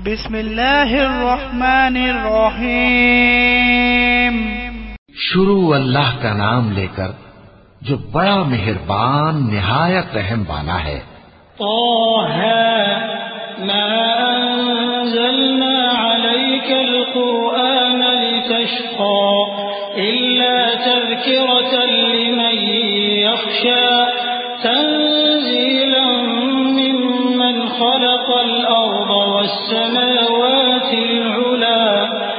بسم اللہ الرحمن الرحیم۔ شروع اللہ کا نام لے کر جو بڑا مہربان نہایت رحم والا ہے۔ طه ما انزلنا عليك القرآن لتشقى إلا تذكرة لمن يخشى تنزيلا ممن خلق الأرض والسماوات العلى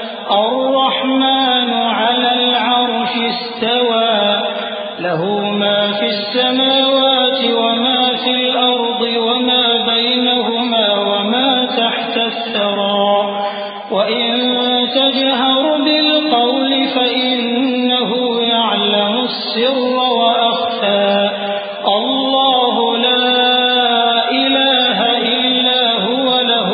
الرحمن على العرش استوى له ما في السماوات وما في الأرض وما بينهما وما تحت الثرى وإن تجهر بالقول فإنه يعلم السر وأخفى الله لا إله إلا هو له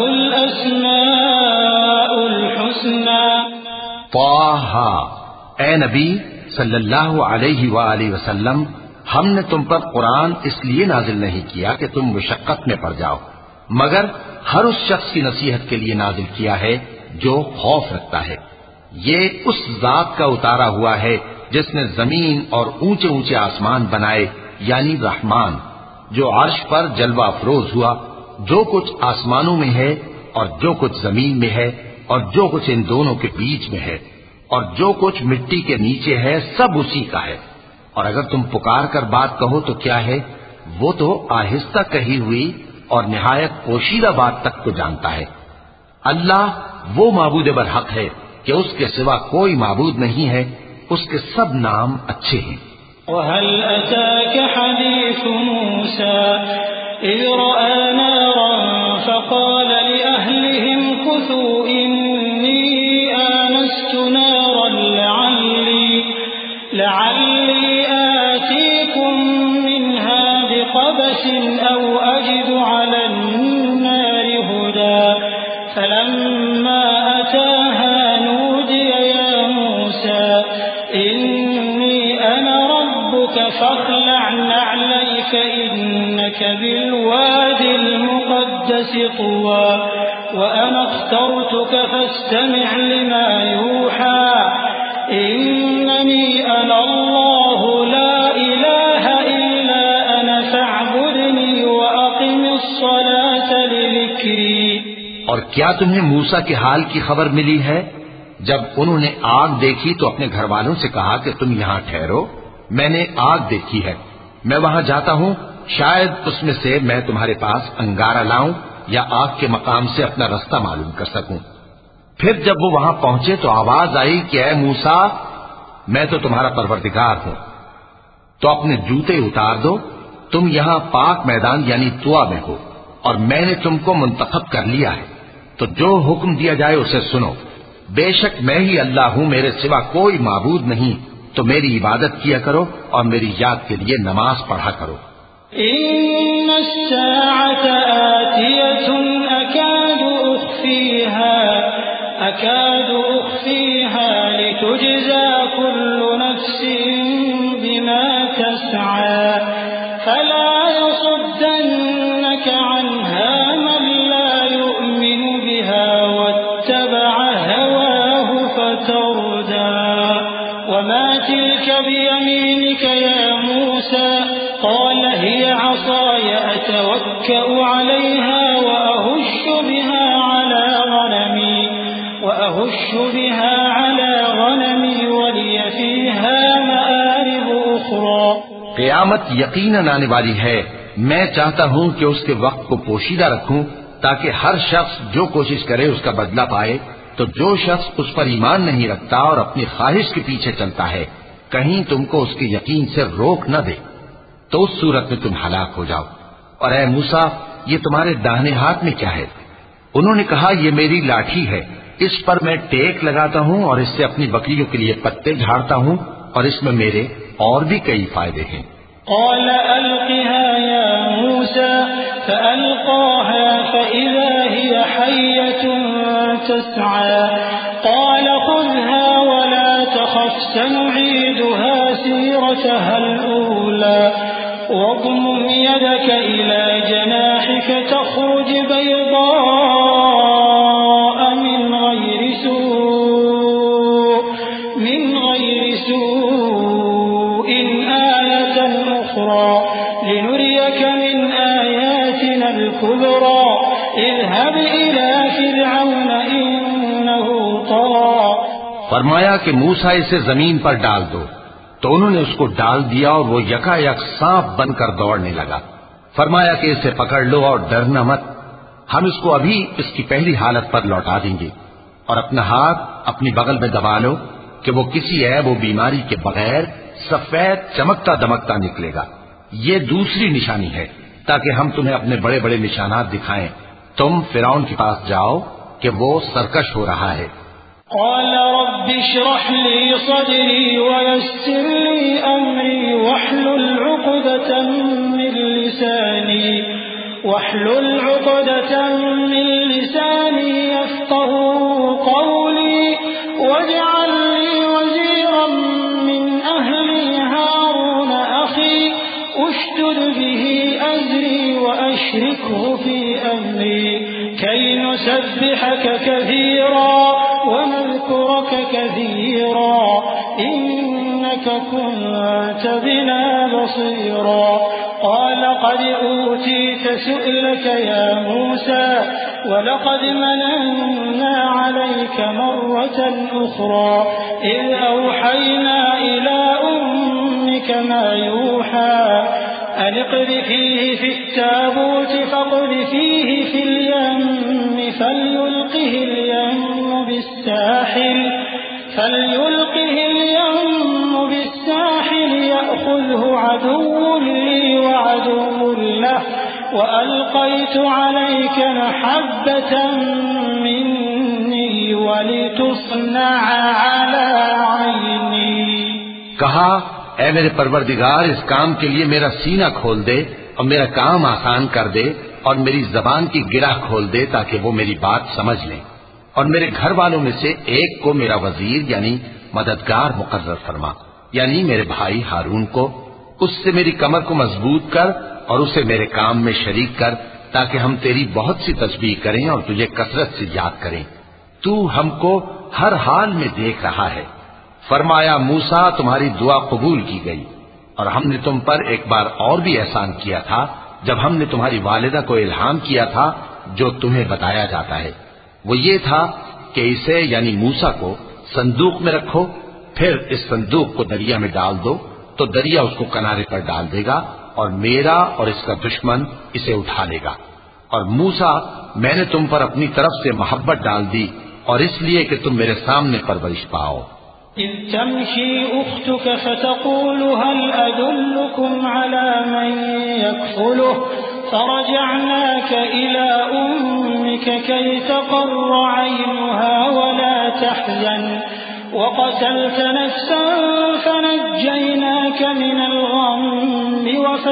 الأسماء الحسنى۔ طه، اے نبی صلی اللہ علیہ وآلہ وسلم، ہم نے تم پر قرآن اس لیے نازل نہیں کیا کہ تم مشقت میں پڑ جاؤ، مگر ہر اس شخص کی نصیحت کے لیے نازل کیا ہے جو خوف رکھتا ہے۔ یہ اس ذات کا اتارا ہوا ہے جس نے زمین اور اونچے اونچے آسمان بنائے، یعنی رحمان، جو عرش پر جلوہ افروز ہوا۔ جو کچھ آسمانوں میں ہے اور جو کچھ زمین میں ہے اور جو کچھ ان دونوں کے بیچ میں ہے اور جو کچھ مٹی کے نیچے ہے، سب اسی کا ہے۔ اور اگر تم پکار کر بات کہو تو کیا ہے، وہ تو آہستہ کہی ہوئی اور نہایت پوشیدہ بات تک کو جانتا ہے۔ اللہ وہ معبود برحق ہے کہ اس کے سوا کوئی معبود نہیں ہے، اس کے سب نام اچھے ہیں۔ وهل أتاك حديث موسى إذ رأى نارا فقال لأهلهم كثوا إني آنست نارا لعلي آتيكم منها بقبس أو أجد على النار هدى فلما أتاها نودي يا موسى إني أنا ربك فاخلع نعليك إنك بالواد المقدس طوى وأنا اخترتك فاستمع لما يوحى إنني أنا الله لا إله إلا أنا فاعبدني وأقم الصلاة لذكري۔ اور کیا تمہیں موسیٰ کے حال کی خبر ملی ہے؟ جب انہوں نے آگ دیکھی تو اپنے گھر والوں سے کہا کہ تم یہاں ٹھہرو، میں نے آگ دیکھی ہے، میں وہاں جاتا ہوں، شاید اس میں سے میں تمہارے پاس انگارہ لاؤں یا آگ کے مقام سے اپنا رستہ معلوم کر سکوں۔ پھر جب وہ وہاں پہنچے تو آواز آئی کہ اے موسیٰ، میں تو تمہارا پروردگار ہوں، تو اپنے جوتے اتار دو، تم یہاں پاک میدان یعنی طویٰ میں ہو، اور میں نے تم کو منتخب کر لیا ہے، تو جو حکم دیا جائے اسے سنو۔ بے شک میں ہی اللہ ہوں، میرے سوا کوئی معبود نہیں، تو میری عبادت کیا کرو اور میری یاد کے لیے نماز پڑھا کرو۔ إن الساعة آتية أكاد أخفيها لتجزى كل نفس بما تسعى فلا يصدنك عنها من لا يؤمن بها واتبع هواه فتردى وما تلك بيمينك يا موسى قال هي عصاي أتوكأ عليها وأهش بها على غنمي ولي فيها مآرب أخرى۔ قیامت یقیناً آنے والی ہے، میں چاہتا ہوں کہ اس کے وقت کو پوشیدہ رکھوں تاکہ ہر شخص جو کوشش کرے اس کا بدلہ پائے۔ تو جو شخص اس پر ایمان نہیں رکھتا اور اپنی خواہش کے پیچھے چلتا ہے، کہیں تم کو اس کے یقین سے روک نہ دے، تو اس صورت میں تم ہلاک ہو جاؤ۔ اور اے موسیٰ، یہ تمہارے داہنے ہاتھ میں کیا ہے؟ انہوں نے کہا یہ میری لاٹھی ہے، اس پر میں ٹیک لگاتا ہوں اور اس سے اپنی بکریوں کے لیے پتے جھاڑتا ہوں، اور اس میں میرے اور بھی کئی فائدے ہیں۔ قال ألقها يا موسى فألقاها فإذا هي حية تسعى قال خذها ولا تخف سنعيدها سيرتها الأولى واضمم يدك إلى جناحك تخرج بيضاء اذهب إلى فرعون إنه طغى. فرمایا کہ موسیٰ اسے زمین پر ڈال دو، تو انہوں نے اس کو ڈال دیا اور وہ یکا یک سانپ بن کر دوڑنے لگا۔ فرمایا کہ اسے پکڑ لو اور ڈرنا مت، ہم اس کو ابھی اس کی پہلی حالت پر لوٹا دیں گے، اور اپنا ہاتھ اپنی بغل میں دبا لو کہ وہ کسی عیب و بیماری کے بغیر سفید چمکتا دمکتا نکلے گا۔ یہ دوسری نشانی ہے تاکہ ہم تمہیں اپنے بڑے بڑے نشانات دکھائیں۔ تم فرعون کے پاس جاؤ کہ وہ سرکش ہو رہا ہے۔ قال رب اشرح لي صدري ويسر لي أمري واحلل عقدة من لساني يفقهوا قولي واجعل لي وزيرا من أهلي هارون أخي اشدد به أزري وأشركه في أمري كي نسبحك كثيرا ونذكرك كثيرا إنك كنت بنا بصيرا. قال قد أوتيت سؤلك يا موسى ولقد مننا عليك مرة أخرى إذ أوحينا إلى أمك ما يوحى أن اقذفيه في التابوت فاقذفيه في اليم فليلقه اليم بالساحل يأخذه عدو لي وعدو له وألقيت عليك محبة مني ولتصنع على عيني. کہا اے میرے پروردگار، اس کام کے لیے میرا سینہ کھول دے اور میرا کام آسان کر دے اور میری زبان کی گرہ کھول دے تاکہ وہ میری بات سمجھ لیں، اور میرے گھر والوں میں سے ایک کو میرا وزیر یعنی مددگار مقرر فرما، یعنی میرے بھائی ہارون کو۔ اس سے میری کمر کو مضبوط کر اور اسے میرے کام میں شریک کر تاکہ ہم تیری بہت سی تسبیح کریں اور تجھے کثرت سے یاد کریں۔ تو ہم کو ہر حال میں دیکھ رہا ہے۔ فرمایا موسیٰ تمہاری دعا قبول کی گئی، اور ہم نے تم پر ایک بار اور بھی احسان کیا تھا جب ہم نے تمہاری والدہ کو الہام کیا تھا جو تمہیں بتایا جاتا ہے۔ وہ یہ تھا کہ اسے یعنی موسیٰ کو صندوق میں رکھو، پھر اس صندوق کو دریا میں ڈال دو تو دریا اس کو کنارے پر ڈال دے گا اور میرا اور اس کا دشمن اسے اٹھا لے گا۔ اور موسیٰ میں نے تم پر اپنی طرف سے محبت ڈال دی اور اس لیے کہ تم میرے سامنے پرورش پاؤ۔ إذ تمشي أختك فتقول هل أدلكم على من يكفله فرجعناك إلى أمك كي تقر عينها ولا تحزن وقتلت نفسا فنجيناك من الغم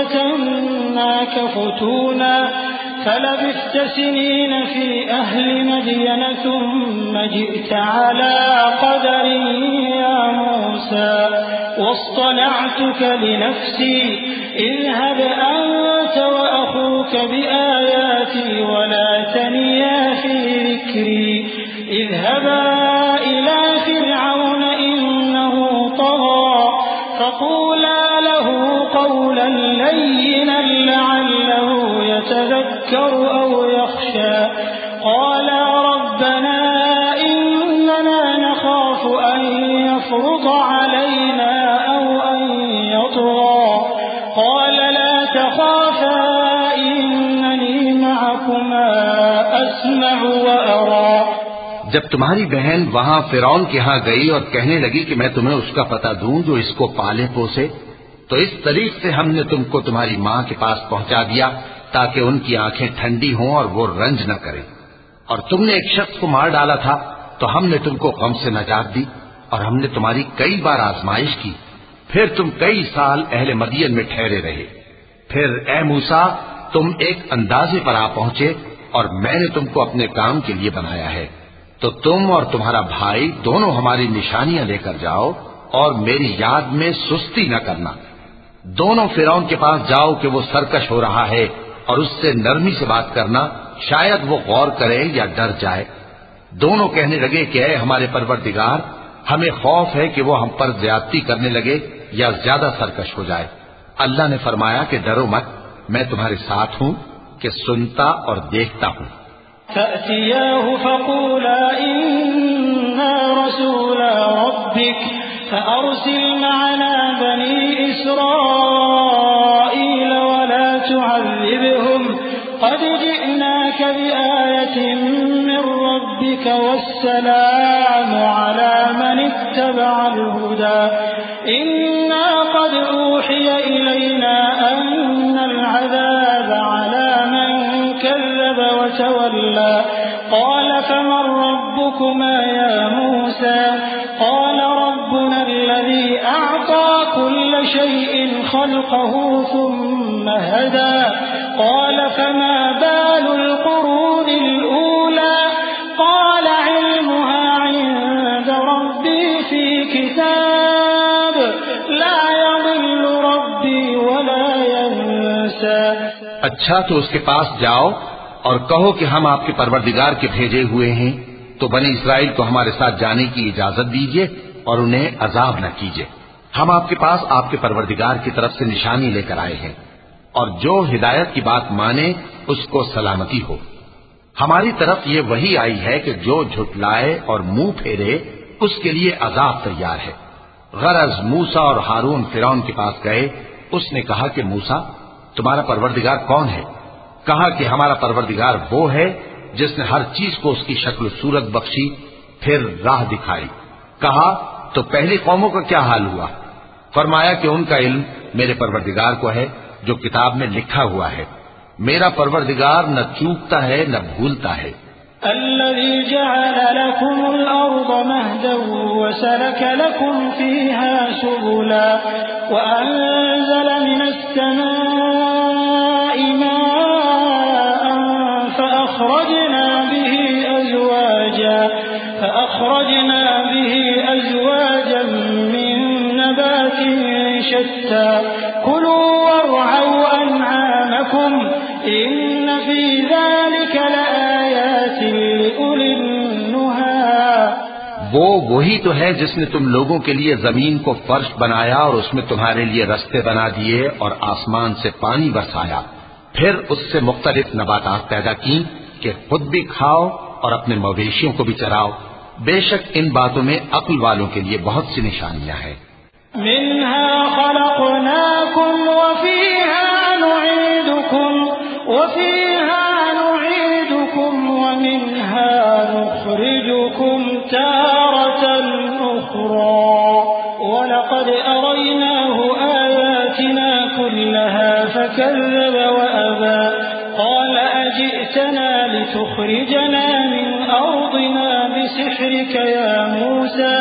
وفتناك فتونا فلبثت سنين في أهل مدين ثم جئت على قدر يا موسى واصطنعتك لنفسي اذهب أنت وأخوك بآياتي ولا تنيا في ذكري اذهبا إلى فرعون إنه طغى فقولا له قولا لينا لعله يتذكر أو يخشى قالا ربنا إننا نخاف أن يفرط علينا أو أن يطغى قال لا تخافا إنني معكما أسمع وأرى. جب تمہاری بہن وہاں فرعون کے ہاں گئی اور کہنے لگی کہ میں تمہیں اس کا پتہ دوں جو اس کو پالے پوسے، تو اس طریق سے ہم نے تم کو تمہاری ماں کے پاس پہنچا دیا تاکہ ان کی آنکھیں ٹھنڈی ہوں اور وہ رنج نہ کریں۔ اور تم نے ایک شخص کو مار ڈالا تھا تو ہم نے تم کو غم سے نجات دی، اور ہم نے تمہاری کئی بار آزمائش کی، پھر تم کئی سال اہل مدین میں ٹھہرے رہے۔ پھر اے موسیٰ تم ایک اندازے پر آ پہنچے اور میں نے تم کو اپنے کام کے لیے بنایا ہے، تو تم اور تمہارا بھائی دونوں ہماری نشانیاں لے کر جاؤ اور میری یاد میں سستی نہ کرنا۔ دونوں فرعون کے پاس جاؤ کہ وہ سرکش ہو رہا ہے اور اس سے نرمی سے بات کرنا، شاید وہ غور کرے یا ڈر جائے۔ دونوں کہنے لگے کہ اے ہمارے پروردگار، ہمیں خوف ہے کہ وہ ہم پر زیادتی کرنے لگے یا زیادہ سرکش ہو جائے۔ اللہ نے فرمایا کہ ڈرو مت، میں تمہارے ساتھ ہوں کہ سنتا اور دیکھتا ہوں۔ فأتياه فقولا إنا رسولا ربك فأرسل معنا بني إسرائيل ولا تعذبهم قد جئناك بآية من ربك والسلام على من اتبع الهدى إنا قد أوحي إلينا أن العذاب على من كذب وتولى قال فمن ربكما يا موسى قال ربنا الذي أعطى كل شيء خلقه ثم هدى قال فما بال القرون الأولى قال علمها عند ربي في كتاب لا يضل ربي ولا ينسى. اچھا تو اس کے پاس جاؤ اور کہو کہ ہم آپ کے پروردگار کے بھیجے ہوئے ہیں تو بنی اسرائیل کو ہمارے ساتھ جانے کی اجازت دیجیے اور انہیں عذاب نہ کیجیے. ہم آپ کے پاس آپ کے پروردگار کی طرف سے نشانی لے کر آئے ہیں اور جو ہدایت کی بات مانے اس کو سلامتی ہو. ہماری طرف یہ وحی آئی ہے کہ جو جھٹلائے اور منہ پھیرے اس کے لیے عذاب تیار ہے. غرض موسیٰ اور ہارون فرعون کے پاس گئے. اس نے کہا کہ موسیٰ تمہارا پروردگار کون ہے؟ کہا کہ ہمارا پروردگار وہ ہے جس نے ہر چیز کو اس کی شکل و صورت بخشی پھر راہ دکھائی. کہا تو پہلی قوموں کا کیا حال ہوا؟ فرمایا کہ ان کا علم میرے پروردگار کو ہے جو کتاب میں لکھا ہوا ہے. میرا پروردگار نہ چوکتا ہے نہ بھولتا ہے. الذي جعل لكم الأرض مهدا وسلك لكم فيها سبلا وأنزل من السماء ماء فأخرجنا به أزواجا من نبات شتى كلوا وارعوا أنعامكم إن في ذلك لآيات لأولي النهى. وہی تو ہے جس نے تم لوگوں کے لیے زمین کو فرش بنایا اور اس میں تمہارے لیے رستے بنا دیے اور آسمان سے پانی برسایا پھر اس سے مختلف نباتات پیدا کی کہ خود بھی کھاؤ اور اپنے مویشیوں کو بھی چراؤ. بے شک ان باتوں میں عقل والوں کے لیے بہت سی نشانیاں ہیں. منها خلقناكم وفيها نعيدكم ومنها نخرجكم تارة أخرى ولقد أريناه آياتنا كلها فكذب وأبى قال أجئتنا لتخرجنا من أرضنا بسحرك يا موسى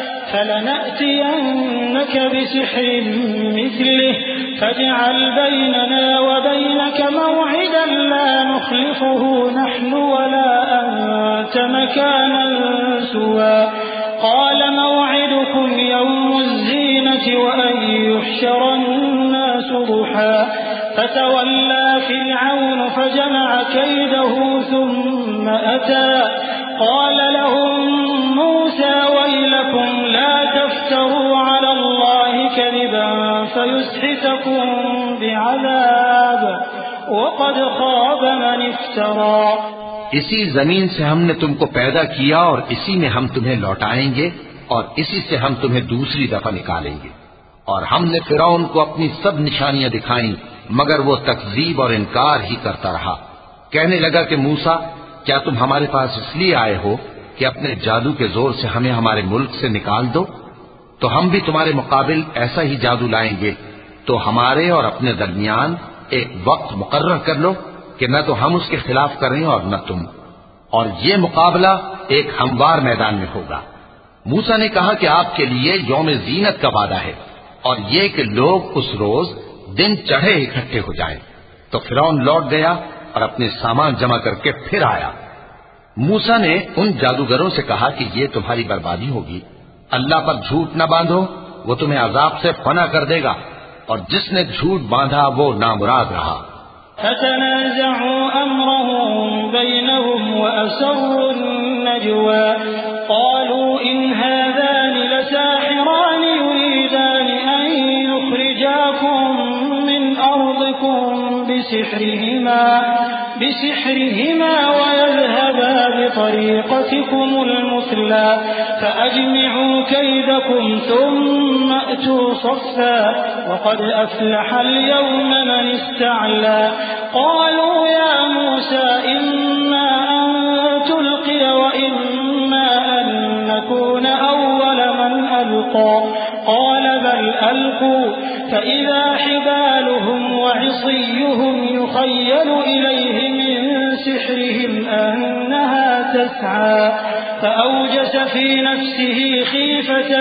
فلنأتينك بسحر مثله فاجعل بيننا وبينك موعدا لا نخلفه نحن ولا أنت مكانا سوى قال موعدكم يوم الزينة وأن يحشر الناس ضحى فتولى فرعون فجمع كيده ثم أتى قال لهم موسى ويلكم لا تفتروا على الله كذبا فيسحتكم بعذاب وقد خاب من افترى. اسی زمین سے ہم نے تم کو پیدا کیا اور اسی میں ہم تمہیں لوٹائیں گے اور اسی سے ہم تمہیں دوسری دفعہ نکالیں گے. اور ہم نے فرعون کو اپنی سب نشانیاں دکھائیں مگر وہ تکذیب اور انکار ہی کرتا رہا. کہنے لگا کہ موسیٰ کیا تم ہمارے پاس اس لیے آئے ہو کہ اپنے جادو کے زور سے ہمیں ہمارے ملک سے نکال دو؟ تو ہم بھی تمہارے مقابل ایسا ہی جادو لائیں گے. تو ہمارے اور اپنے درمیان ایک وقت مقرر کر لو کہ نہ تو ہم اس کے خلاف کریں اور نہ تم، اور یہ مقابلہ ایک ہموار میدان میں ہوگا. موسیٰ نے کہا کہ آپ کے لیے یوم زینت کا وعدہ ہے اور یہ کہ لوگ اس روز دن چڑھے اکٹھے ہو جائیں. تو فرعون لوٹ گیا اور اپنے سامان جمع کر کے پھر آیا. موسیٰ نے ان جادوگروں سے کہا کہ یہ تمہاری بربادی ہوگی. اللہ پر جھوٹ نہ باندھو، وہ تمہیں عذاب سے فنا کر دے گا، اور جس نے جھوٹ باندھا وہ نامراد رہا. فتنازعوا أمرهم بينهم وأسروا النجوى قالوا إن هذان لساحران يريدان أن يخرجاكم من أرضكم بسحرهما ويذهبا بطريقتكم المثلى فأجمعوا كيدكم ثم أتوا صفا وقد أفلح اليوم من استعلى قالوا يا موسى إما أن تلقي وإما أن نكون أول من ألقى قال بل ألقوا فإذا حبالهم وعصيهم يخيل إليه من سحرهم أنها تسعى فأوجس في نفسه خيفة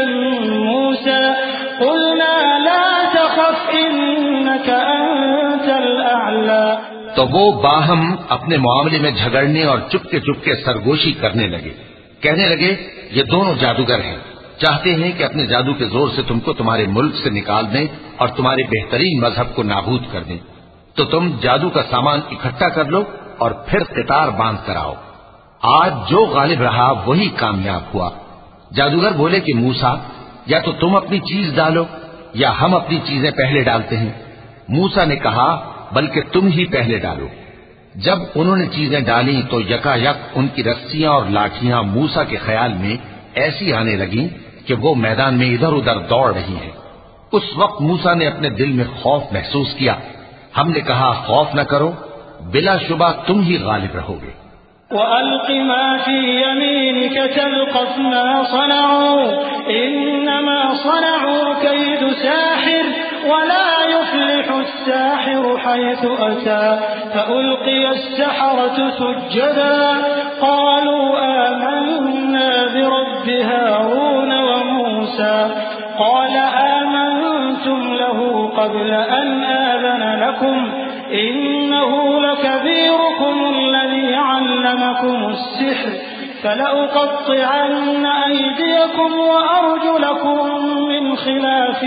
موسى قلنا لا تخف إنك أنت الأعلى تو وہ باہم اپنے معاملے میں جھگڑنے اور چپکے چپکے سرگوشی کرنے لگے، کہنے لگے یہ دونوں جادوگر ہیں، چاہتے ہیں کہ اپنے جادو کے زور سے تم کو تمہارے ملک سے نکال دیں اور تمہارے بہترین مذہب کو نابود کر دیں، تو تم جادو کا سامان اکٹھا کر لو اور پھر قطار باندھ کر آؤ۔ آج جو غالب رہا وہی کامیاب ہوا۔ جادوگر بولے کہ موسیٰ یا تو تم اپنی چیز ڈالو یا ہم اپنی چیزیں پہلے ڈالتے ہیں۔ موسیٰ نے کہا بلکہ تم ہی پہلے ڈالو۔ جب انہوں نے چیزیں ڈالی تو یکا یک ان کی رسیاں اور لاٹھیاں موسیٰ کے خیال میں ایسی آنے لگیں کہ وہ میدان میں ادھر ادھر دوڑ رہی ہیں۔ اس وقت موسیٰ نے اپنے دل میں خوف محسوس کیا۔ ہم نے کہا خوف نہ کرو، بلا شبہ تم ہی غالب رہو گے۔ وَأَلْقِ مَا فِي يَمِينِكَ تَلْقَفْ مَا صَنَعُوا إِنَّمَا صَنَعُوا كَيْدُ سَاحِرٍ وَلَا يُفْلِحُ السَّاحِرُ حَيْثُ أَتَى فَأُلْقِيَ السَّحَرَةُ سُجَّدًا قَالُوا آمَنَّا بِرَبِّ هَارُونَ وَمُوسَى قَالَ آمَنْتُمْ لَهُ قَبْلَ أَنْ آذَنَ لَكُمْ إِنَّهُ لَكَبِيرُكُمُ الَّذِي عَلَّمَكُمُ السِّحْرَ فَلَأُقَطِّعَنَّ أَيْدِيَكُمْ وَأَرْجُلَكُمْ مِنْ خِلَافٍ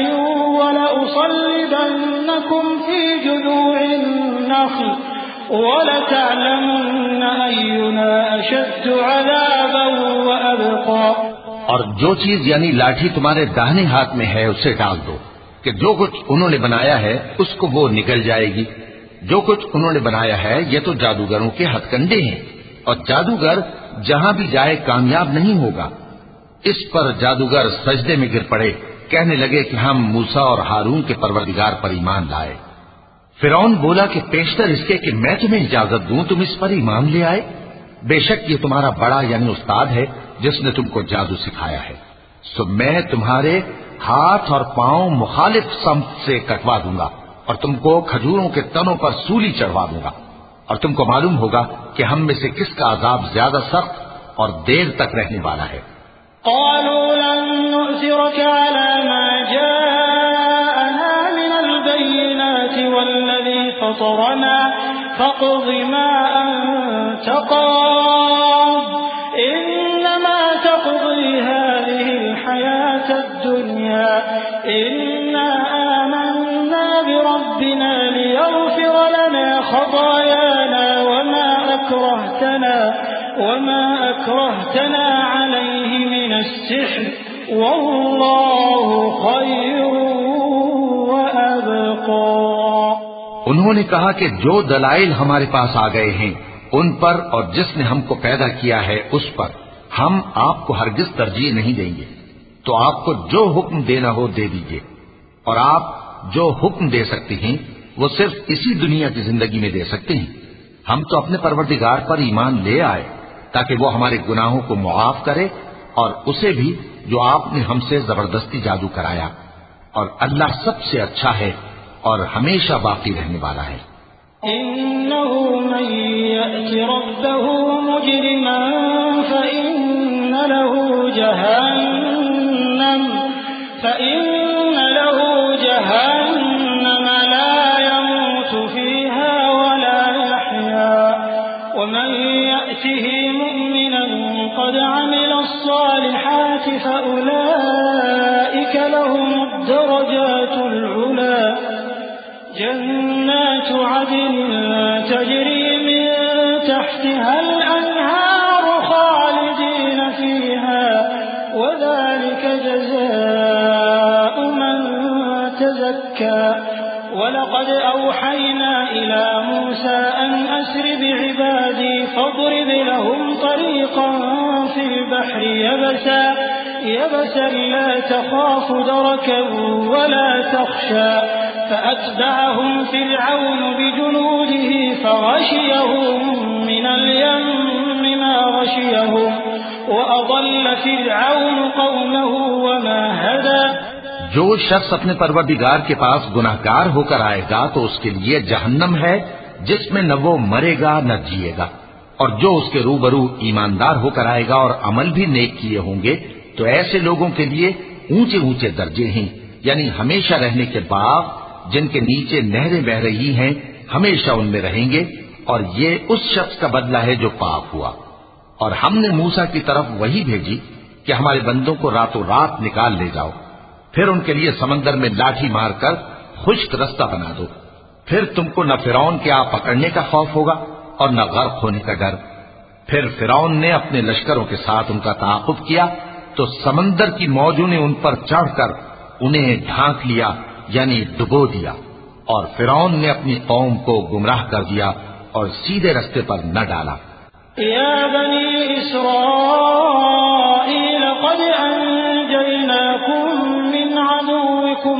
وَلَأُصَلِّبَنَّكُمْ فِي جُذُوعِ النَّخْلِ وَلَتَعْلَمُنَّ أَيُّنَا أَشَدُّ عَذَابًا وَأَبْقَى۔ اور جو چیز یعنی لاٹھی تمہارے داہنے ہاتھ میں ہے اسے ڈال دو کہ جو کچھ انہوں نے بنایا ہے اس کو وہ نگل جائے گی۔ جو کچھ انہوں نے بنایا ہے یہ تو جادوگروں کے ہتھ کنڈے ہیں، اور جادوگر جہاں بھی جائے کامیاب نہیں ہوگا۔ اس پر جادوگر سجدے میں گر پڑے، کہنے لگے کہ ہم موسیٰ اور ہارون کے پروردگار پر ایمان لائے۔ فرعون بولا کہ پیشتر اس کے کہ میں تمہیں اجازت دوں تم اس پر ایمان لے آئے، بے شک یہ تمہارا بڑا یعنی استاد ہے جس نے تم کو جادو سکھایا ہے، سو میں تمہارے ہاتھ اور پاؤں مخالف سمت سے کٹوا دوں گا اور تم کو کھجوروں کے تنوں پر سولی چڑھوا دوں گا، اور تم کو معلوم ہوگا کہ ہم میں سے کس کا عذاب زیادہ سخت اور دیر تک رہنے والا ہے۔ قالوا لن نؤثرك على ما جاءنا من البينات والذي فطرنا فاقض ما أنت قاض إنما تقضي هذه الحياة الدنيا إنا آمنا بربنا ليغفر لنا خطايانا وما أكرهتنا عليه من السحر والله خير وأبقى۔ انہوں نے کہا کہ جو دلائل ہمارے پاس آ گئے ہیں ان پر اور جس نے ہم کو پیدا کیا ہے اس پر ہم آپ کو ہرگز ترجیح نہیں دیں گے، تو آپ کو جو حکم دینا ہو دے دیجیے، اور آپ جو حکم دے سکتے ہیں وہ صرف اسی دنیا کی زندگی میں دے سکتے ہیں۔ ہم تو اپنے پروردگار پر ایمان لے آئے تاکہ وہ ہمارے گناہوں کو معاف کرے اور اسے بھی جو آپ نے ہم سے زبردستی جادو کرایا، اور اللہ سب سے اچھا ہے اور ہمیشہ باقی رہنے والا ہے۔ إنه من يأت ربه مجرما فإن له جهنم لا يموت فيها ولا يحيا ومن يأته مؤمنا قد عمل الصالحات فأولئك لهم الدرجات العلى جنات عدن تجري من تحتها الأنهار خالدين فيها وذلك جزاء من تزكى وَلَقَدْ أَوْحَيْنَا إِلَى مُوسَىٰ أَنْ أَسْرِ بِعِبَادِي فَاضْرِبْ لَهُمْ طَرِيقًا فِي الْبَحْرِ يَبَسًا لَّا تَخَافُ دَرَكًا وَلَا تَخْشَىٰ فَأَتْبَعَهُمْ فِرْعَوْنُ بِجُنُودِهِ فَغَشِيَهُم مِّنَ الْيَمِّ مَا غَشِيَهُمْ وَأَضَلَّ فِرْعَوْنُ قَوْمَهُ وَمَا هَدَىٰ۔ جو شخص اپنے پروردگار کے پاس گناہگار ہو کر آئے گا تو اس کے لیے جہنم ہے جس میں نہ وہ مرے گا نہ جیے گا، اور جو اس کے روبرو ایماندار ہو کر آئے گا اور عمل بھی نیک کیے ہوں گے تو ایسے لوگوں کے لیے اونچے اونچے درجے ہیں، یعنی ہمیشہ رہنے کے باغ جن کے نیچے نہریں بہ رہی ہیں، ہمیشہ ان میں رہیں گے، اور یہ اس شخص کا بدلہ ہے جو پاک ہوا۔ اور ہم نے موسیٰ کی طرف وہی بھیجی کہ ہمارے بندوں کو راتوں رات نکال لے جاؤ، پھر ان کے لیے سمندر میں لاٹھی مار کر خشک رستہ بنا دو، پھر تم کو نہ فرعون کے آپ پکڑنے کا خوف ہوگا اور نہ غرق ہونے کا ڈر۔ پھر فرعون نے اپنے لشکروں کے ساتھ ان کا تعاقب کیا تو سمندر کی موجوں نے ان پر چڑھ کر انہیں ڈھانک لیا، یعنی ڈبو دیا، اور فرعون نے اپنی قوم کو گمراہ کر دیا اور سیدھے رستے پر نہ ڈالا۔ یا بنی اسرائیل قد انجیناکم من عدوکم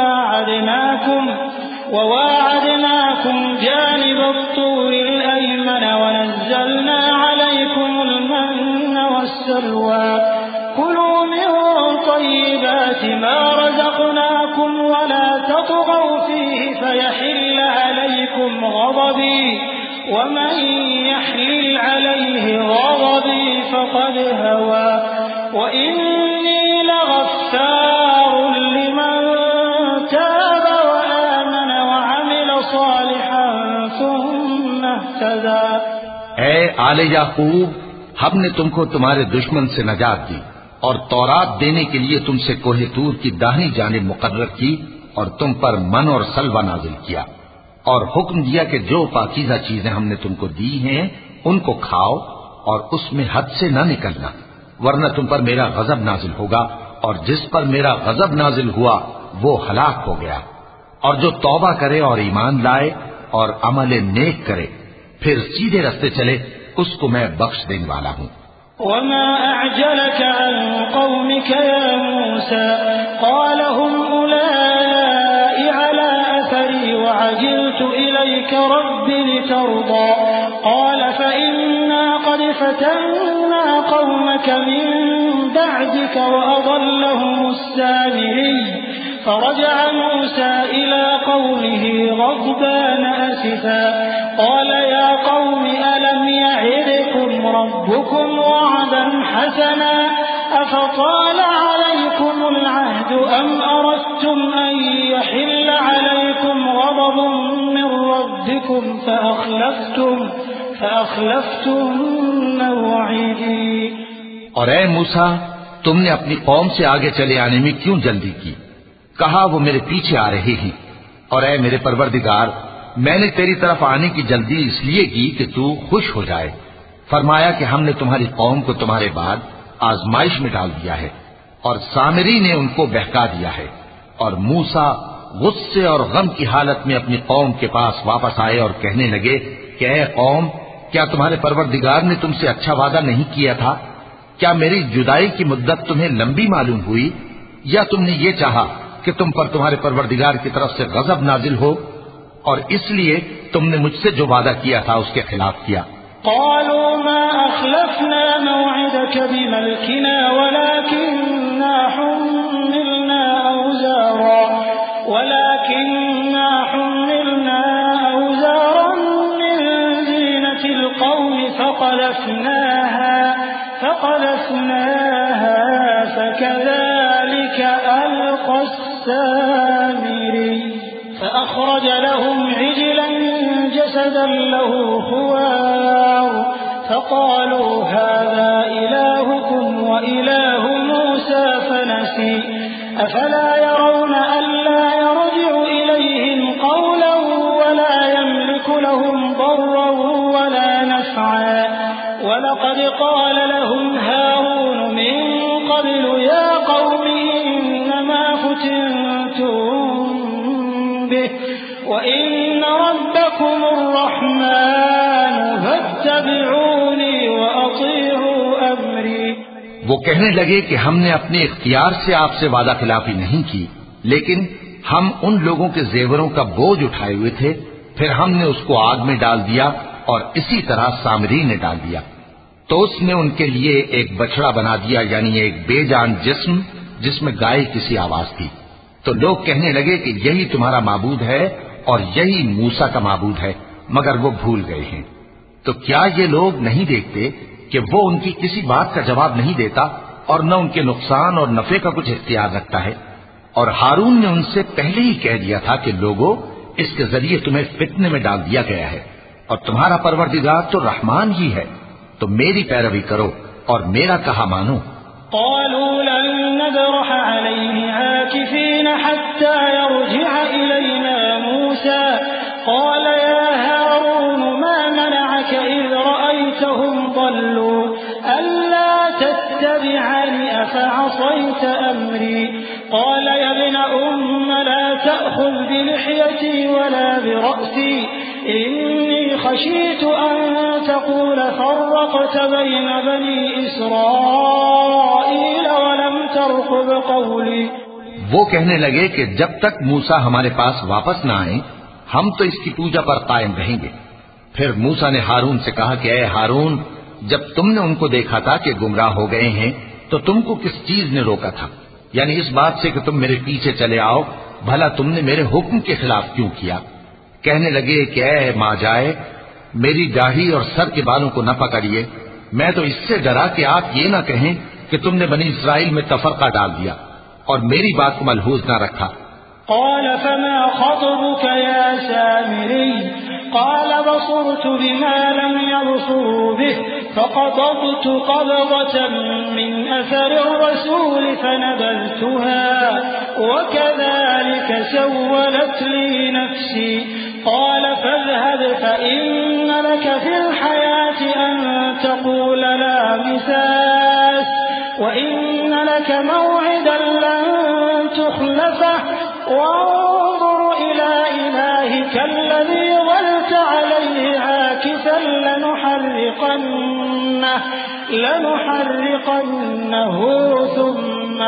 وواعدناکم جانب الطور الأيمن ونزلنا عليكم المن والسلوى كلوا من طيبات ما رزقناكم ولا تطغوا فيه فيحل عليكم غضبي ومن يحلل عليه غضبي فقد هوى وإني لغفار لمن تاب وآمن وعمل صالحا ثم اهتدى۔ اے آل یعقوب، ہم نے تم کو تمہارے دشمن سے نجات دی اور تورات دینے کے لیے تم سے کوہ طور کی داہنی جانب مقرر کی اور تم پر من اور سلوہ نازل کیا، اور حکم دیا کہ جو پاکیزہ چیزیں ہم نے تم کو دی ہیں ان کو کھاؤ اور اس میں حد سے نہ نکلنا، ورنہ تم پر میرا غضب نازل ہوگا، اور جس پر میرا غضب نازل ہوا وہ ہلاک ہو گیا۔ اور جو توبہ کرے اور ایمان لائے اور عمل نیک کرے پھر سیدھے رستے چلے اس کو میں بخش دینے والا ہوں۔ وما أعجلك عن قومك يا موسى قال هم أولئك على أثري وعجلت إليك رب لترضى قال فإنا قد فتنا قومك من بعدك وأضلهم السامري فرجع موسى إلى قومه غضبان أسفا قال يا قوم ألم يعدكم ربكم وعدا حسنا أفطال عليكم العهد أم أردتم أن يحل عليكم غضب من ربكم فأخلفتم موعدي۔ اور اے موسیٰ، تم نے اپنی قوم سے آگے چلے آنے میں کیوں جلدی کی؟ کہا وہ میرے پیچھے آ رہے ہیں، اور اے میرے پروردگار، میں نے تیری طرف آنے کی جلدی اس لیے کی کہ تو خوش ہو جائے۔ فرمایا کہ ہم نے تمہاری قوم کو تمہارے بعد آزمائش میں ڈال دیا ہے اور سامری نے ان کو بہکا دیا ہے۔ اور موسیٰ غصے اور غم کی حالت میں اپنی قوم کے پاس واپس آئے اور کہنے لگے کہ اے قوم، کیا تمہارے پروردگار نے تم سے اچھا وعدہ نہیں کیا تھا؟ کیا میری جدائی کی مدت تمہیں لمبی معلوم ہوئی، یا تم نے یہ چاہا کہ تم پر تمہارے پروردگار کی طرف سے غضب نازل ہو اور اس لیے تم نے مجھ سے جو وعدہ کیا تھا اس کے خلاف کیا؟ قالوا ما أخلفنا موعدك بملكنا ولكننا حملنا أوزارا من زينة القوم فقذفناها فكذلك ألقى السامري فأخرج لهم عجلا جسدا له خوار فقالوا هذا إلهكم وإله موسى فنسي أفلا يرون ألا يرجع إليهم قولا ولا يملك لهم ضرا ولا نفعا ولقد قال لهم هارون من قبل يا قوم إنما فتنتم به وہ کہنے لگے کہ ہم نے اپنے اختیار سے آپ سے وعدہ خلافی نہیں کی، لیکن ہم ان لوگوں کے زیوروں کا بوجھ اٹھائے ہوئے تھے، پھر ہم نے اس کو آگ میں ڈال دیا اور اسی طرح سامری نے ڈال دیا۔ تو اس نے ان کے لیے ایک بچڑا بنا دیا، یعنی ایک بے جان جسم جس میں گائے کسی آواز تھی۔ تو لوگ کہنے لگے کہ یہی تمہارا معبود ہے اور یہی موسیٰ کا معبود ہے، مگر وہ بھول گئے ہیں۔ تو کیا یہ لوگ نہیں دیکھتے کہ وہ ان کی کسی بات کا جواب نہیں دیتا اور نہ ان کے نقصان اور نفع کا کچھ اختیار رکھتا ہے؟ اور ہارون نے ان سے پہلے ہی کہہ دیا تھا کہ لوگوں، اس کے ذریعے تمہیں فتنے میں ڈال دیا گیا ہے، اور تمہارا پروردگار تو رحمان ہی ہے، تو میری پیروی کرو اور میرا کہا مانو۔ قالوا لن نبرح عليه عاكفين حتى يرجع إلينا موسى قال يا هارون ما منعك إذ رأيتهم ضلوا ألا تتبعني أفعصيت أمري قال يا ابن لا تأخذ بلحيتي ولا برأسي إني خشيت أن تقول فرقت بين بني إسرائيل ولم ترقب قولي۔ وہ کہنے لگے کہ جب تک موسیٰ ہمارے پاس واپس نہ آئیں ہم تو اس کی پوجا پر قائم رہیں گے۔ پھر موسیٰ نے ہارون سے کہا کہ اے ہارون، جب تم نے ان کو دیکھا تھا کہ گمراہ ہو گئے ہیں تو تم کو کس چیز نے روکا تھا؟ یعنی اس بات سے کہ تم میرے پیچھے چلے آؤ، بھلا تم نے میرے حکم کے خلاف کیوں کیا؟ کہنے لگے کہ اے ماں جائے، میری داڑھی اور سر کے بالوں کو نہ پکڑیے، میں تو اس سے ڈرا کہ آپ یہ نہ کہیں کہ تم نے بنی اسرائیل میں تفرقہ ڈال دیا اور میری بات کو ملحوظ نہ رکھا۔ قال فما خطبك يا سامري قال بصرت بما لم يبصروا به فقبضت قبضة من أثر الرسول فنبذتها وكذلك سولت لي نفسي قال فاذهب فإن لك في الحياة أن تقول لا مساس وإن لك موعدا لن تخلفه وانظر إلى إلهك الذي ظلت عليه عاكفا لنحرقنه ثم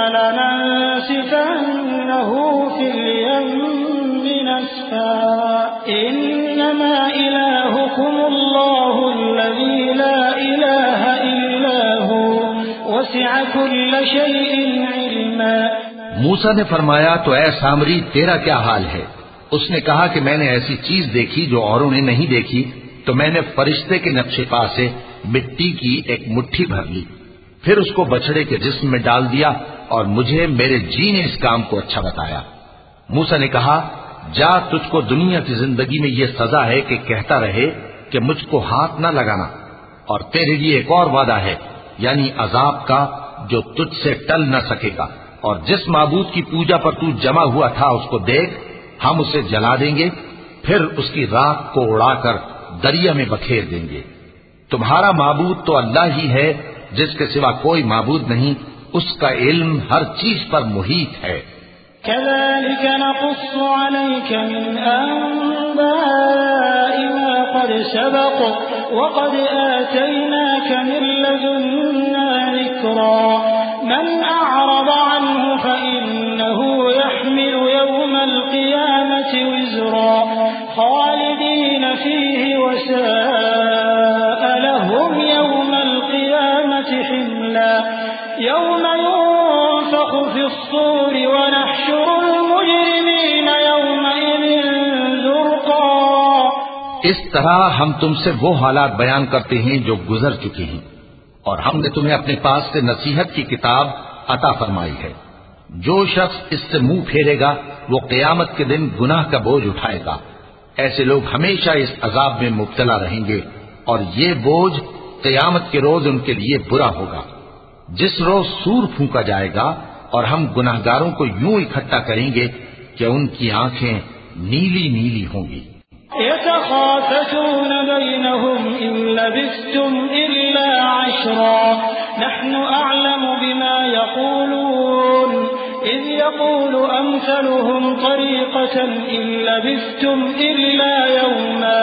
لننسفنه في اليم نسفا إنما إلهكم الله الذي لا إله إلا هو وسع كل شيء علما۔ موسیٰ نے فرمایا تو اے سامری تیرا کیا حال ہے؟ اس نے کہا کہ میں نے ایسی چیز دیکھی جو اوروں نے نہیں دیکھی، تو میں نے فرشتے کے نقش پا سے مٹی کی ایک مٹھی بھر لی، پھر اس کو بچڑے کے جسم میں ڈال دیا اور مجھے میرے جی نے اس کام کو اچھا بتایا۔ موسیٰ نے کہا جا، تجھ کو دنیا کی زندگی میں یہ سزا ہے کہ کہتا رہے کہ مجھ کو ہاتھ نہ لگانا، اور تیرے لیے ایک اور وعدہ ہے، یعنی عذاب کا جو تجھ سے ٹل نہ سکے گا، اور جس معبود کی پوجا پر تو جمع ہوا تھا اس کو دیکھ، ہم اسے جلا دیں گے، پھر اس کی راکھ کو اڑا کر دریا میں بکھیر دیں گے۔ تمہارا معبود تو اللہ ہی ہے، جس کے سوا کوئی معبود نہیں، اس کا علم ہر چیز پر محیط ہے۔ كذلك نقص عليك من أنباء ما قد سبق وقد آتيناك من لدنا ذكرا من أعرض عنه فإنه يحمل يوم القيامة وزرا خالدين فيه وساء لهم يوم القيامة حملا يوم ينفخ في الصور ونحشر المجرمين يومئذ زرقا۔ اس طرح ہم تم سے وہ حالات بیان کرتے ہیں جو گزر چکے ہیں، اور ہم نے تمہیں اپنے پاس سے نصیحت کی کتاب عطا فرمائی ہے۔ جو شخص اس سے منہ پھیرے گا وہ قیامت کے دن گناہ کا بوجھ اٹھائے گا۔ ایسے لوگ ہمیشہ اس عذاب میں مبتلا رہیں گے، اور یہ بوجھ قیامت کے روز ان کے لیے برا ہوگا، جس روز سور پھونکا جائے گا اور ہم گناہگاروں کو یوں اکٹھا کریں گے کہ ان کی آنکھیں نیلی نیلی ہوں گی۔ يتخافتون بينهم إن لبثتم إلا عشرا نحن أعلم بما يقولون إذ يقول أمثلهم طريقة إن لبثتم إلا يوما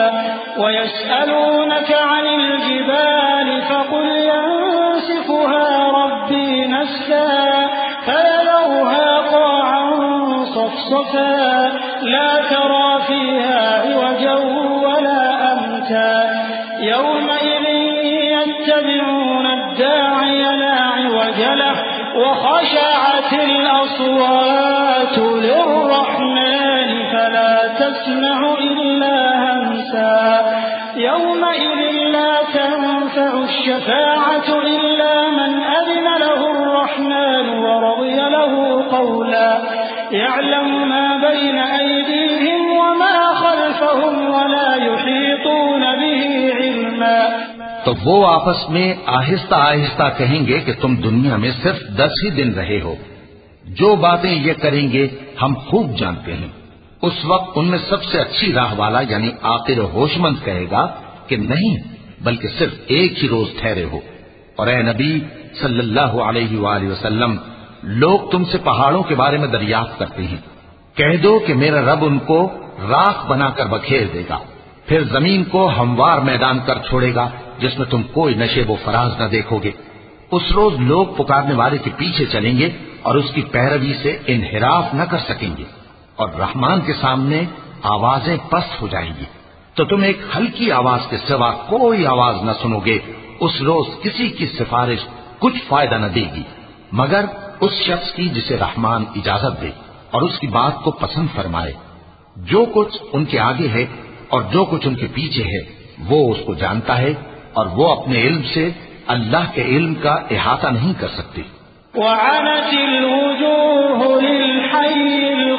ويسألونك عن الجبال فقل ينسفها ربي مسا فيذرها قاعا صفصفا لا ترى فيها عوجا ولا أمتا يومئذ يتبعون الداعي لا عوج له وخشعت الأصوات للرحمن فلا تسمع إلا همسا يومئذ لا تنفع الشفاعة إلا من أذن له الرحمن ورضي له قولا يعلم ما بين أيديهم وما خلفهم ولا يحيطون به علما. تو وہ آپس میں آہستہ آہستہ کہیں گے کہ تم دنیا میں صرف 10 ہی دن رہے ہو. جو باتیں یہ کریں گے ہم خوب جانتے ہیں. اس وقت ان میں سب سے اچھی راہ والا یعنی عاقل و ہوش مند کہے گا کہ نہیں بلکہ صرف ایک ہی روز ٹھہرے ہو. اور اے نبی صلی اللہ علیہ وآلہ وسلم لوگ تم سے پہاڑوں کے بارے میں دریافت کرتے ہیں. کہہ دو کہ میرا رب ان کو راکھ بنا کر بکھیر دے گا، پھر زمین کو ہموار میدان کر چھوڑے گا جس میں تم کوئی نشیب و فراز نہ دیکھو گے. اس روز لوگ پکارنے والے کے پیچھے چلیں گے اور اس کی پیروی سے انحراف نہ کر سکیں گے، اور رحمان کے سامنے آوازیں پست ہو جائیں گی تو تم ایک ہلکی آواز کے سوا کوئی آواز نہ سنو گے. اس روز کسی کی سفارش کچھ فائدہ نہ دے گی مگر اس شخص کی جسے رحمان اجازت دے اور اس کی بات کو پسند فرمائے. جو کچھ ان کے آگے ہے اور جو کچھ ان کے پیچھے ہے وہ اس کو جانتا ہے، اور وہ اپنے علم سے اللہ کے علم کا احاطہ نہیں کر سکتے. وعنت الوجوه للحي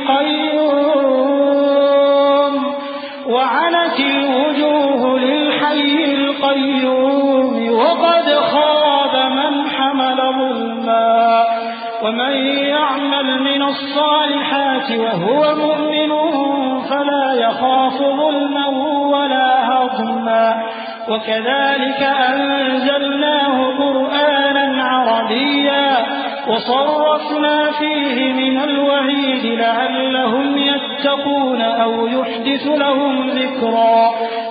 القيوم وقد خاب من حمل ظلما ومن يعمل من الصالحات وهو مؤمن فلا يخاف ظلما ولا هضما وكذلك أنزلناه قرآنا عربيا وصرفنا فيه من الوعيد لعلهم يتقون أو يحدث لهم ذكرا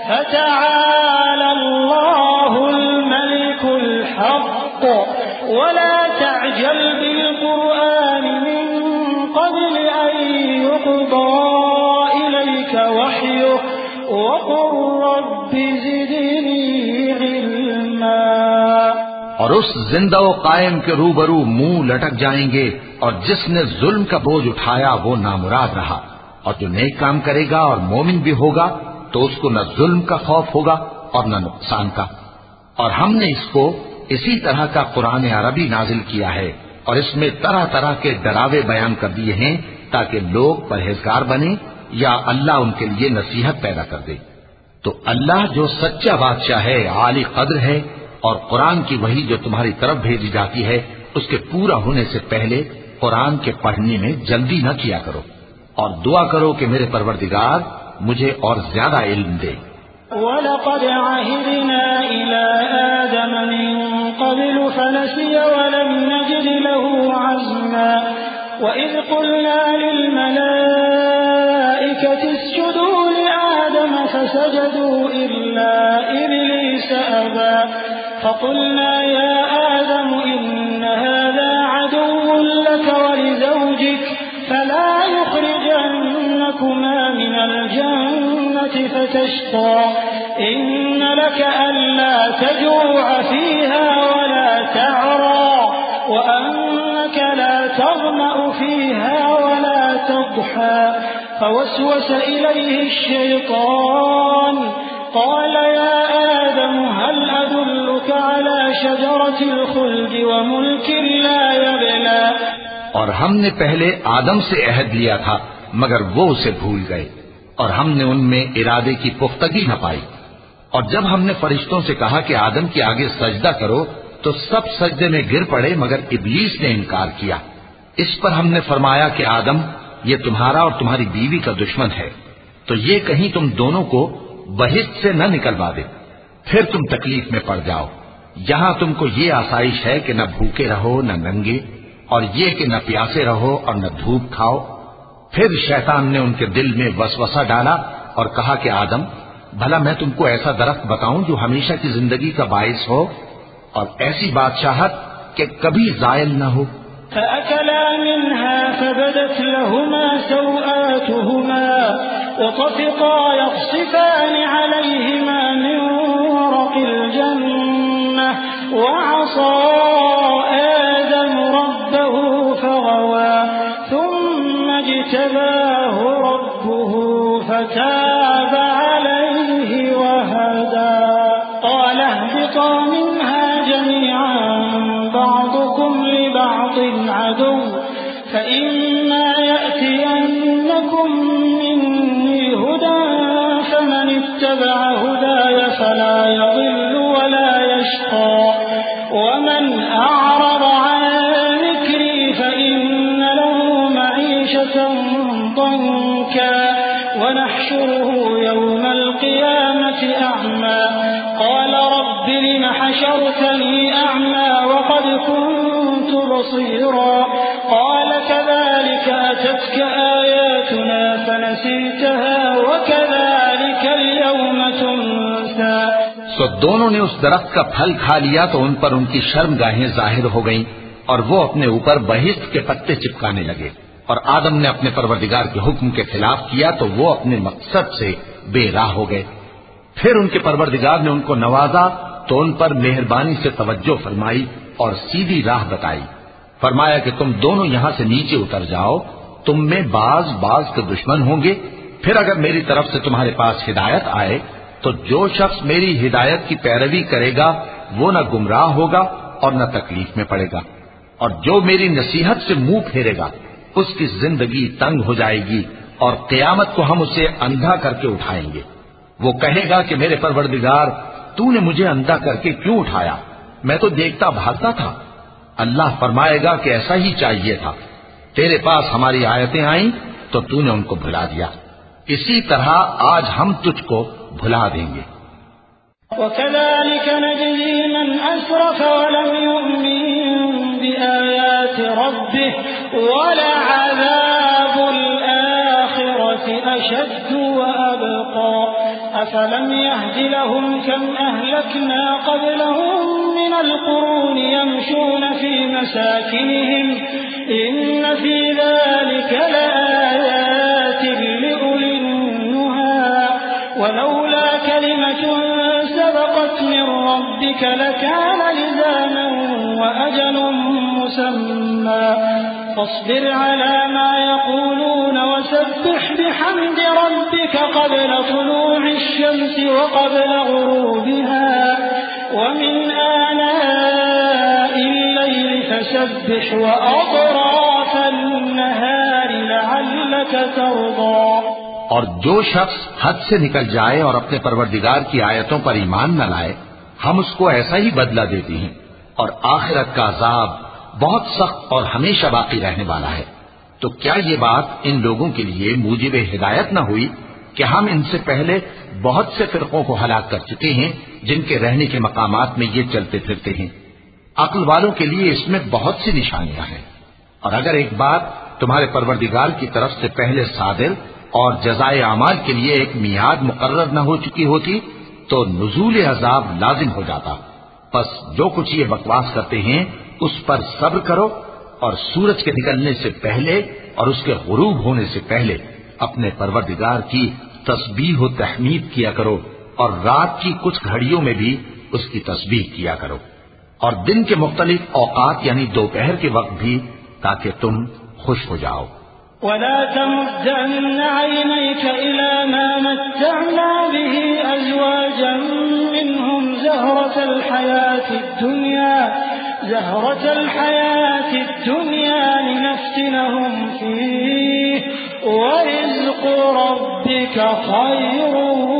فتعالى الله الملك الحق ولا تعجل بالقرآن من قبل أن يقضى إليك وحيه وقل رب زدني علما. اور اس زندہ و قائم کے روبرو منہ لٹک جائیں گے، اور جس نے ظلم کا بوجھ اٹھایا وہ نامراد رہا، اور جو نیک کام کرے گا اور مومن بھی ہوگا تو اس کو نہ ظلم کا خوف ہوگا اور نہ نقصان کا. اور ہم نے اس کو اسی طرح کا قرآن عربی نازل کیا ہے اور اس میں طرح طرح کے ڈراوے بیان کر دیے ہیں تاکہ لوگ پرہیزگار بنیں یا اللہ ان کے لیے نصیحت پیدا کر دے. تو اللہ جو سچا بادشاہ ہے، عالی قدر ہے، اور قرآن کی وحی جو تمہاری طرف بھیجی جاتی ہے اس کے پورا ہونے سے پہلے قرآن کے پڑھنے میں جلدی نہ کیا کرو، اور دعا کرو کہ میرے پروردگار مجھے اور زیادہ علم دے. وَلَقَدْ عَهِدْنَا إِلَىٰ آدَمَ مِن قَبْلُ فَنَسِيَ وَلَمْ نَجِدْ لَهُ عَزْمًا وَإِذْ قُلْنَا لِلْمَلَائِكَةِ اسْجُدُوا لِآدَمَ فَسَجَدُوا إِلَّا إِبْلِيسَ أَبَىٰ فَقُلْنَا يَا آدَمُ إِنَّ هَٰذَا عَدُوٌّ لَّكَ وَلِزَوْجِكَ فَلَا يُخْرِجَنَّكُمَا مِنَ الْجَنَّةِ فَتَشْقَىٰ إِنَّ لَكَ أَلَّا تَجُوعَ فِيهَا وَلَا تَعْرَىٰ وَأَنَّكَ لَا تَظْمَأُ فِيهَا وَلَا تَضْحَىٰ فَوَسْوَسَ إِلَيْهِ الشَّيْطَانُ قال يا آدم هل أدلك على شجرة الخلد وملك لا يبلى. اور ہم نے پہلے آدم سے عہد لیا تھا مگر وہ اسے بھول گئے، اور ہم نے ان میں ارادے کی پختگی نہ پائی. اور جب ہم نے فرشتوں سے کہا کہ آدم کے آگے سجدہ کرو تو سب سجدے میں گر پڑے مگر ابلیس نے انکار کیا. اس پر ہم نے فرمایا کہ آدم یہ تمہارا اور تمہاری بیوی کا دشمن ہے، تو یہ کہیں تم دونوں کو بہشت سے نہ نکلوا دے، پھر تم تکلیف میں پڑ جاؤ. یہاں تم کو یہ آسائش ہے کہ نہ بھوکے رہو نہ ننگے، اور یہ کہ نہ پیاسے رہو اور نہ دھوپ کھاؤ. پھر شیطان نے ان کے دل میں وسوسہ ڈالا اور کہا کہ آدم بھلا میں تم کو ایسا درخت بتاؤں جو ہمیشہ کی زندگی کا باعث ہو اور ایسی بادشاہت کہ کبھی زائل نہ ہو۔ فأكلا منها فبدت لهما سوآتهما وطفقا يخصفان عليهما من ورق الجنة وعصى آدم ربه فغوى ثم اجتباه ربه فتاب عليه وهدى قال اهبطا منها جميعا بعضكم لبعض عدو فإما يأتينكم مني هدى فمن اتبع هداي فلا يضل ولا يشقى ومن أعرض عن ذكري فإن له معيشة ضنكا ونحشره يوم القيامة أعمى قال رب لم حشرتني أعمى وقد كنت بصيرا قال كذلك أتتك آياتنا فنسيتها وكذلك اليوم تنسى۔ سو دونوں نے اس درخت کا پھل کھا لیا تو ان پر ان کی شرم گاہیں ظاہر ہو گئیں اور وہ اپنے اوپر بہشت کے پتے چپکانے لگے، اور آدم نے اپنے پروردگار کے حکم کے خلاف کیا تو وہ اپنے مقصد سے بے راہ ہو گئے۔ پھر ان کے پروردگار نے ان کو نوازا تو ان پر مہربانی سے توجہ فرمائی اور سیدھی راہ بتائی۔ فرمایا کہ تم دونوں یہاں سے نیچے اتر جاؤ، تم میں بعض کے دشمن ہوں گے، پھر اگر میری طرف سے تمہارے پاس ہدایت آئے تو جو شخص میری ہدایت کی پیروی کرے گا وہ نہ گمراہ ہوگا اور نہ تکلیف میں پڑے گا، اور جو میری نصیحت سے منہ پھیرے گا اس کی زندگی تنگ ہو جائے گی اور قیامت کو ہم اسے اندھا کر کے اٹھائیں گے۔ وہ کہے گا کہ میرے پروردگار تو نے مجھے اندھا کر کے کیوں اٹھایا، میں تو دیکھتا بھاگتا تھا۔ اللہ فرمائے گا کہ ایسا ہی چاہیے تھا، تیرے پاس ہماری آیتیں آئیں تو تو نے ان کو بھلا دیا، اسی طرح آج ہم تجھ کو بھلا دیں گے۔ وَكَذَلِكَ نَجْزِي مَنْ أَسْرَفَ وَلَمْ يُؤْمِن بِآيَاتِ رَبِّهِ وَلَعَذَابُ الْآخِرَةِ أَشَدُّ وَأَبْقَى أَفَلَمْ يَهْدِ لَهُمْ كَمْ أَهْلَكْنَا قَبْلَهُمْ مِنَ الْقُرُونِ يَمْشُونَ فِي مَسَاكِنِهِمْ إِنَّ فِي ذَلِكَ لَآيَاتٍ لِأُولِي النُّهَى وَلَوْلَا كَلِمَةٌ سبقت من ربك لكان لزاما وأجل مسمى فاصبر على ما يقولون وسبح بحمد ربك قبل طلوع الشمس وقبل غروبها ومن آناء الليل فسبح وأطراف النهار لعلك ترضى۔ اور جو شخص حد سے نکل جائے اور اپنے پروردگار کی آیتوں پر ایمان نہ لائے ہم اس کو ایسا ہی بدلہ دیتے ہیں، اور آخرت کا عذاب بہت سخت اور ہمیشہ باقی رہنے والا ہے۔ تو کیا یہ بات ان لوگوں کے لیے موجب ہدایت نہ ہوئی کہ ہم ان سے پہلے بہت سے فرقوں کو ہلاک کر چکے ہیں جن کے رہنے کے مقامات میں یہ چلتے پھرتے ہیں۔ عقل والوں کے لیے اس میں بہت سی نشانیاں ہیں، اور اگر ایک بات تمہارے پروردگار کی طرف سے پہلے صادر اور جزائے اعمال کے لیے ایک میعاد مقرر نہ ہو چکی ہوتی تو نزول عذاب لازم ہو جاتا۔ پس جو کچھ یہ بکواس کرتے ہیں اس پر صبر کرو، اور سورج کے نکلنے سے پہلے اور اس کے غروب ہونے سے پہلے اپنے پروردگار کی تسبیح و تحمید کیا کرو، اور رات کی کچھ گھڑیوں میں بھی اس کی تسبیح کیا کرو، اور دن کے مختلف اوقات یعنی دوپہر کے وقت بھی، تاکہ تم خوش ہو جاؤ۔ ولا تمدن عينيك إلى ما متعنا به أزواجا منهم زهرة الحياة الدنيا لنفتنهم فيه ورزق ربك خير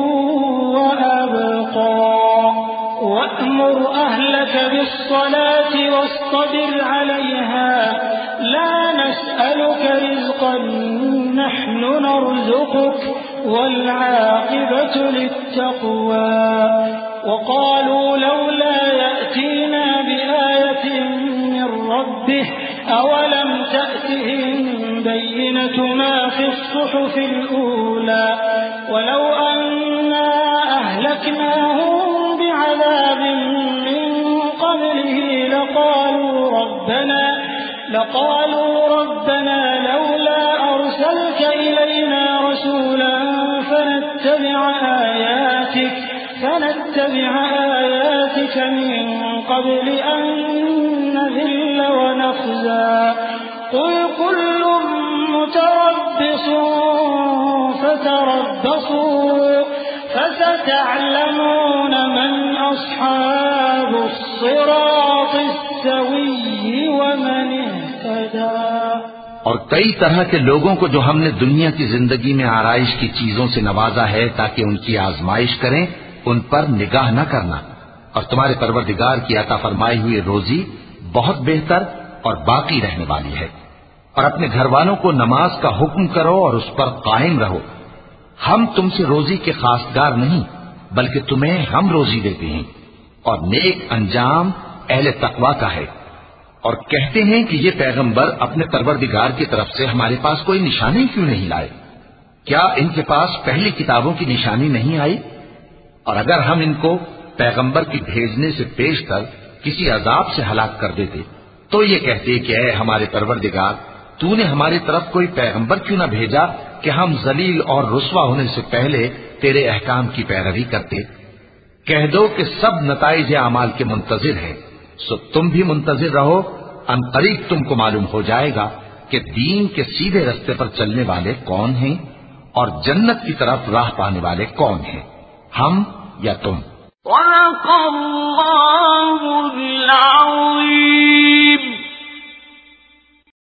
وأبقى وأمر أهلك بالصلاة واصطبر عليها لا نسألك رزقا نحن نرزقك والعاقبة للتقوى وقالوا لولا يأتينا بآية من ربه أولم تأتهم بينة ما في الصحف الأولى ولو أنا أهلكناهم بعذاب من قبله لقالوا ربنا لولا أرسلت إلينا رسولا فنتبع آياتك من قبل أن نذل ونخزى قل كل متربص فتربصوا فستعلمون من أصحاب الصراط السوي ومن اهتدى۔ اور کئی طرح کے لوگوں کو جو ہم نے دنیا کی زندگی میں آرائش کی چیزوں سے نوازا ہے تاکہ ان کی آزمائش کریں، ان پر نگاہ نہ کرنا، اور تمہارے پروردگار کی عطا فرمائی ہوئی روزی بہت بہتر اور باقی رہنے والی ہے۔ اور اپنے گھر والوں کو نماز کا حکم کرو اور اس پر قائم رہو۔ ہم تم سے روزی کے خواستگار نہیں بلکہ تمہیں ہم روزی دیتے ہیں، اور نیک انجام اہل تقوی کا ہے۔ اور کہتے ہیں کہ یہ پیغمبر اپنے پروردگار کی طرف سے ہمارے پاس کوئی نشانی کیوں نہیں لائے؟ کیا ان کے پاس پہلی کتابوں کی نشانی نہیں آئی؟ اور اگر ہم ان کو پیغمبر کی بھیجنے سے پیش کر کسی عذاب سے ہلاک کر دیتے تو یہ کہتے کہ اے ہمارے پروردگار، تو نے ہماری طرف کوئی پیغمبر کیوں نہ بھیجا کہ ہم ذلیل اور رسوا ہونے سے پہلے تیرے احکام کی پیروی کرتے۔ کہہ دو کہ سب نتائج اعمال کے منتظر ہیں، سو تم بھی منتظر رہو، ان قریب تم کو معلوم ہو جائے گا کہ دین کے سیدھے رستے پر چلنے والے کون ہیں اور جنت کی طرف راہ پانے والے کون ہیں، ہم یا تم۔ صدق اللہ العظیم۔